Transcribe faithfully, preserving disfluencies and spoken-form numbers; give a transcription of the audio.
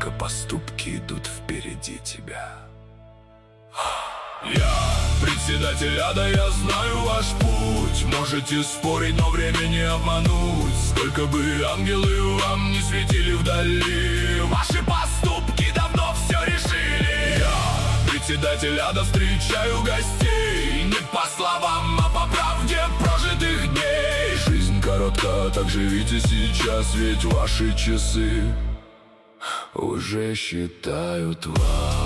только поступки идут впереди тебя. Я председатель ада, я знаю ваш путь. Можете спорить, но время не обмануть. Сколько бы ангелы вам не светили вдали, ваши поступки давно все решили. Я председатель ада, встречаю гостей не по словам, а по правде прожитых дней. Жизнь коротка, так живите сейчас, ведь ваши часы уже считают вас.